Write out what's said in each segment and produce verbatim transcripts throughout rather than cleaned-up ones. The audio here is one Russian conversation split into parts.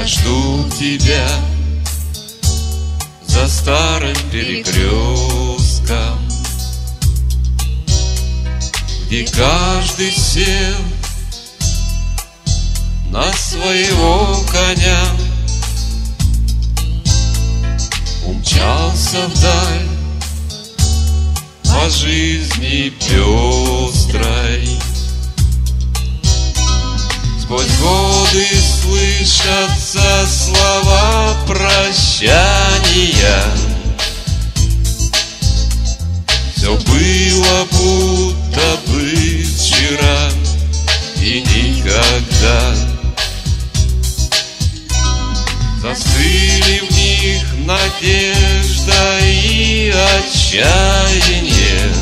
жду тебя за старым перекрестком, где каждый сел на своего коня, умчался вдаль по жизни пестрой. Сквозь годы слышатся слова прощания. Все было будто бы вчера и никогда. Застыли в них надежда и отчаяние.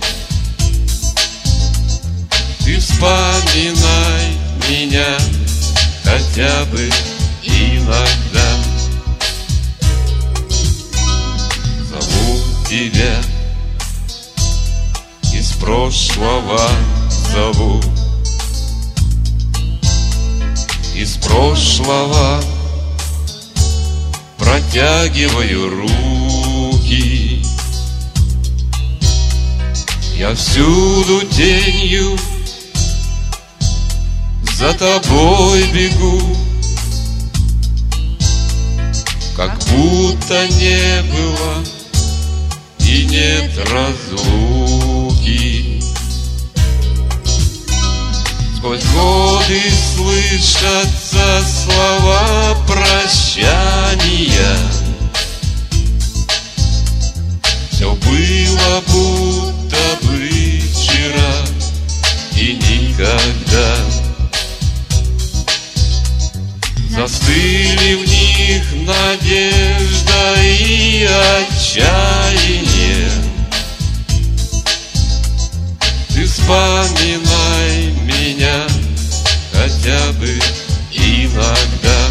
Ты вспоминай меня хотя бы иногда. Зову тебя из прошлого, зову из прошлого, протягиваю руки. Я всюду тенью за тобой бегу, как будто не было и нет разлуки. Сквозь годы слышатся слова прощания. Все было будто бы вчера и никогда. Застыли в них надежда и отчаяние. Ты вспоминай меня хотя бы иногда.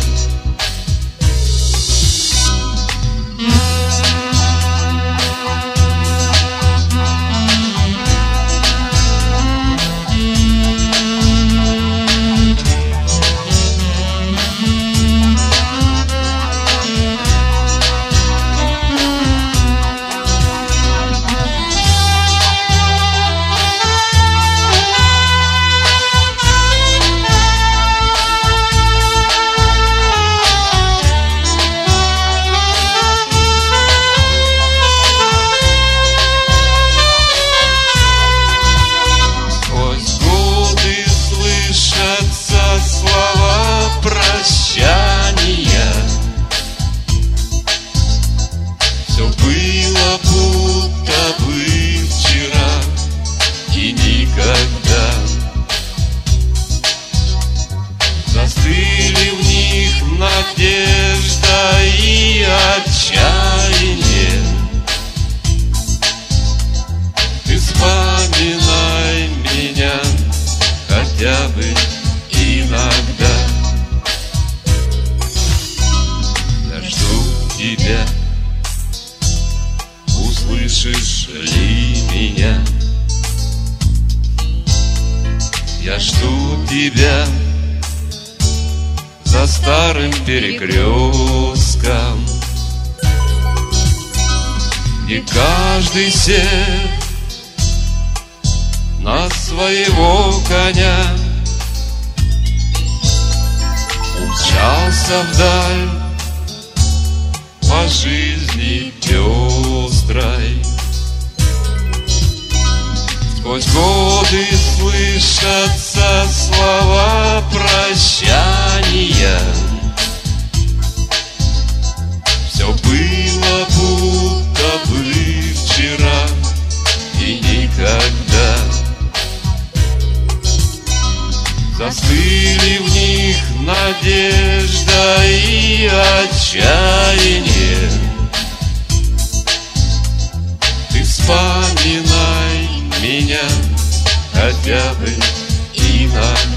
Все было будто бы вчера и никогда. Застыли в них надежда и отчаяние. Ты вспоминай меня хотя бы иногда. Я жду тебя, услышишь ли меня? Я жду тебя за старым перекрестком, где каждый сел на своего коня, умчался вдаль по жизни пестрой. Сквозь годы слышатся слова прощания. Все было будто бы вчера и никогда. Застыли в них надежда и отчаяние. Ты вспоминай меня хотя бы иногда.